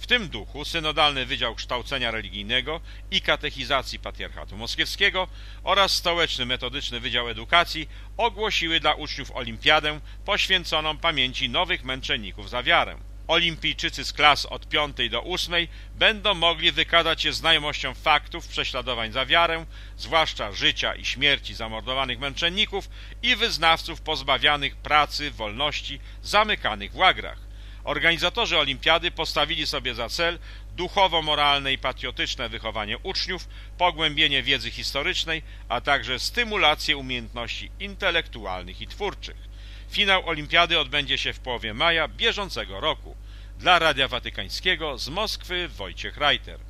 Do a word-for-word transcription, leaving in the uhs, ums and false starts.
W tym duchu Synodalny Wydział Kształcenia Religijnego i Katechizacji Patriarchatu Moskiewskiego oraz Stołeczny Metodyczny Wydział Edukacji ogłosiły dla uczniów olimpiadę poświęconą pamięci nowych męczenników za wiarę. Olimpijczycy z klas od piątej do ósmej będą mogli wykazać się znajomością faktów prześladowań za wiarę, zwłaszcza życia i śmierci zamordowanych męczenników i wyznawców pozbawianych pracy, wolności, zamykanych w łagrach. Organizatorzy olimpiady postawili sobie za cel duchowo-moralne i patriotyczne wychowanie uczniów, pogłębienie wiedzy historycznej, a także stymulację umiejętności intelektualnych i twórczych. Finał olimpiady odbędzie się w połowie maja bieżącego roku. Dla Radia Watykańskiego z Moskwy Wojciech Reiter.